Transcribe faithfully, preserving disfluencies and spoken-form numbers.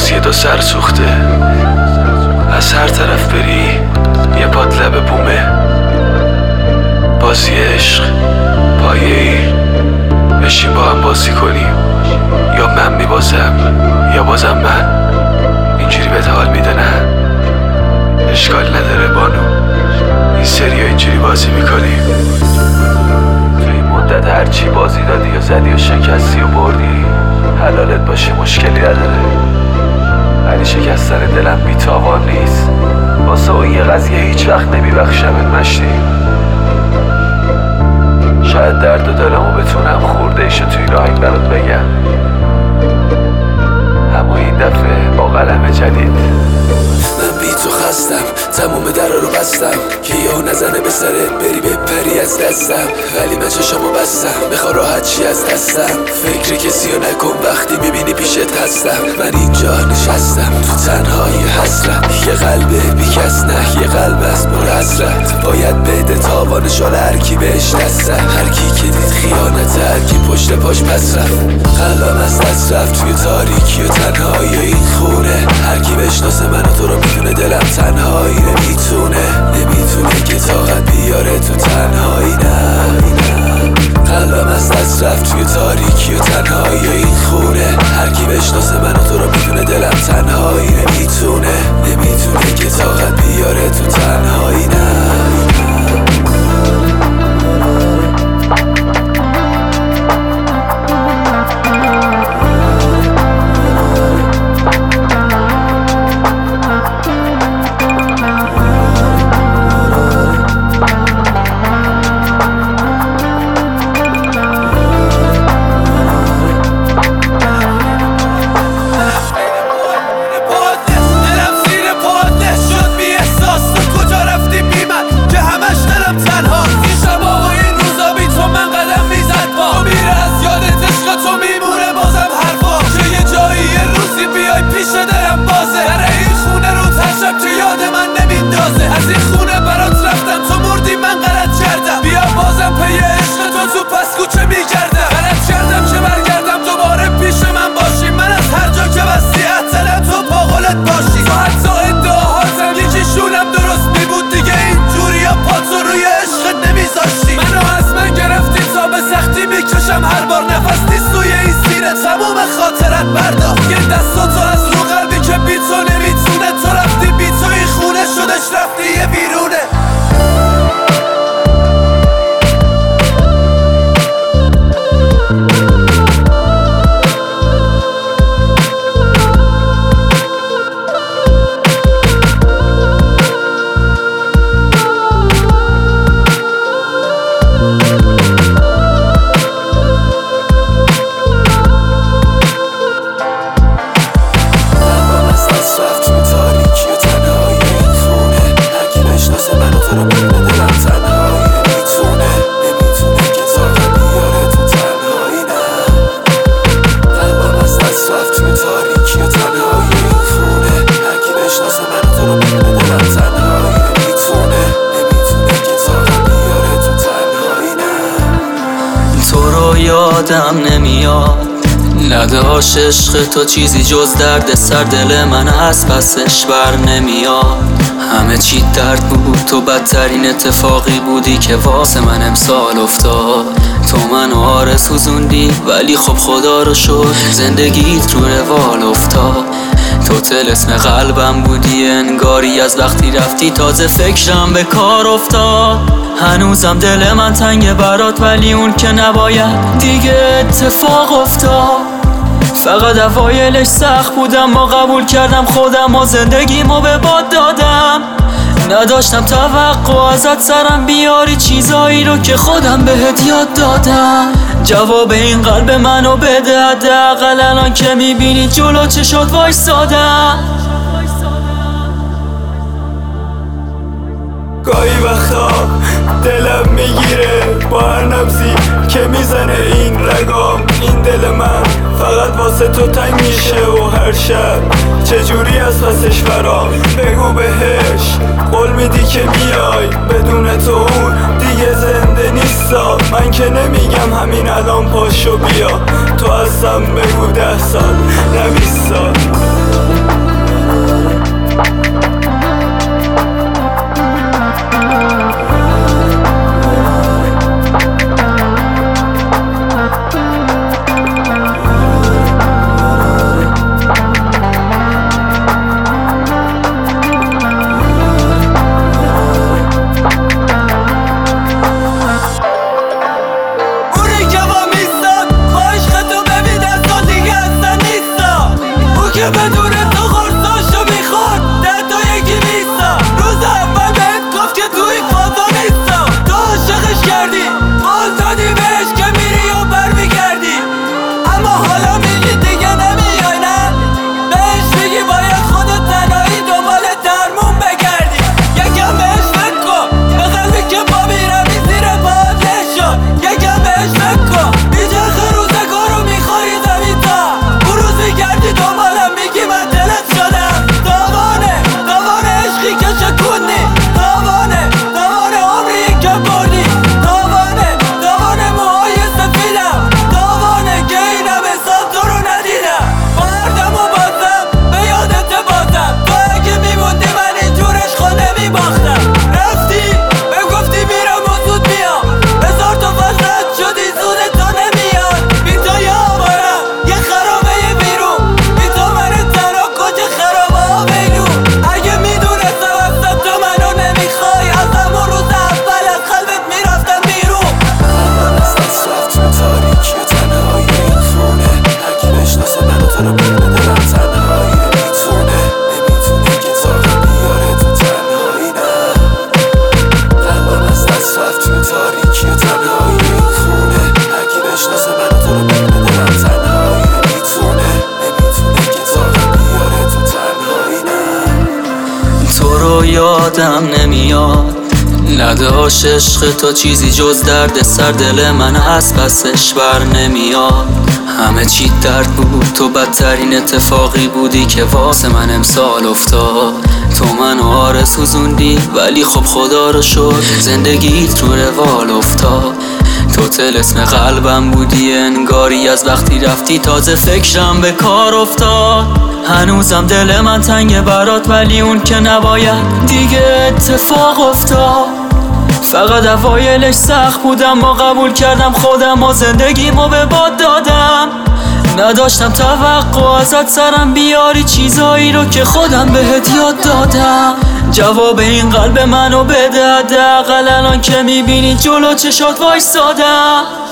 باز یه دو سر سوخته، از هر طرف بری یه پات لب بومه. بازی عشق پایه ای، بشین با هم بازی کنیم، یا من میبازم یا بازم من. اینجوری بهت حال میده نه؟ اشکال نداره بانو، این سری اینجوری بازی میکنیم. تو این مدت هرچی بازی دادی یا زدی و شکستی و بردی حلالت باشه، مشکلی نداره. ولی شکستن دلم بیتاوان نیست، واسه اون یه قضیه هیچ وقت نمیبخشمت مشتی. شاید درد و دلمو بتونم خورده ایشو توی راهی برات بگم، اما این دفعه با قلم جدید. من بی تو خستم، تموم در رو بستم که یهو نزنه به سرت بری بپری از دستم. ولی من چشمو بستم، بخوا راحت چی از دستم. فکر کسی رو نکن وقتی میبینی پیشت هستم. من اینجا نشستم تو تنهایی حسرت، یه قلب بی کس نه، یه قلب از پر حسرت. باید بده تاوانش حال هرکی بهش دست رفت، هرکی که دید خیانت، هرکی پشت پاش پس رفت. قلبم از دست رفت توی تاریکی و تنهایی این خونه. هرکی بشناسه من و تو رو میدونه دلم تنهایی نمیتونه، نمیتونه که طاقت بیاره تو تنهایی. نه قلبم از دست رفت توی تاریکی و تنهایی این خونه. هرکی بشناسه من و تو رو میدونه دلم تنهایی نمیتونه، نمیتونه که طاقت بیاره تو تنهایی. نه از این خونه برات رفتم، تو مردی من غلط کردم. بیا بازم پی عشق تو تو پس کوچه میگردم. غلط کردم که برگردم دوباره پیش من باشی. من از هر جا که بستی اطلع تو پاغلت باشی. تو حتی ادعاهاتم یکیشونم درست میبود دیگه، اینجوری یا پاتو روی عشقت نمیذاشتی. منو از من گرفتی تا به سختی میکشم هر بار نفس نیست توی این سینه، تموم خاطرت برداشت. یه دستاتو از رو قلبی که بی تو نمیتونه، تو رفتی بی تو این خونه شدش رفتی یه بیرونه. یادم نمیاد نداشت عشق تو چیزی جز درد سر، دل من از پسش بر نمیاد. همه چی درد بود، تو بدترین اتفاقی بودی که واسه من امسال افتاد. تو منو آرزو سوزوندی ولی خب خدا رو شد زندگیت رو روال افتاد. تو طلسم قلبم بودی انگاری، از وقتی رفتی تازه فکرم به کار افتاد. هنوزم دل من تنگ برات ولی اون که نباید دیگه اتفاق افتاد. فقط اوایلش سخت بودم، ما قبول کردم خودم و زندگیمو به باد دادم. نداشتم توقع ازت سرم بیاری چیزایی رو که خودم بهت یاد دادم. جواب این قلب منو بده حداقل الان که میبینی جلو چشات وایسادم. گاهی وقتا دلم میگیره با هر نبضی که میزنه این رگام. این دل من فقط واسه تو تنگ میشه و هر شب چجوری از پسش برام. بگو بهش قول میدی که میای، بدون تو اون دیگه زنده نیستا. من که نمیگم همین الان پاشو بیا، تو هستم بگو ده سال نه بیست سال. یادم نمیاد نداشت عشق تو چیزی جز درد سر دل من از پسش بر نمیاد همه چی درد بود تو بدترین اتفاقی بودی که واسه من امسال افتاد تو منو آرزوزوندی ولی خب خدا رو شد زندگیت رو روال افتاد تو طلسم قلبم بودی انگاری از وقتی رفتی تازه فکرم به کار افتاد هنوزم دل من تنگ برات ولی اون که نباید دیگه اتفاق افتاد فقط اوایلش سخت بودم ما قبول کردم خودم و زندگیمو به باد دادم نداشتم توقع ازت سرم بیاری چیزایی رو که خودم بهت یاد دادم جواب این قلب منو بده حداقل الان که میبینی جلو چشات وایسادم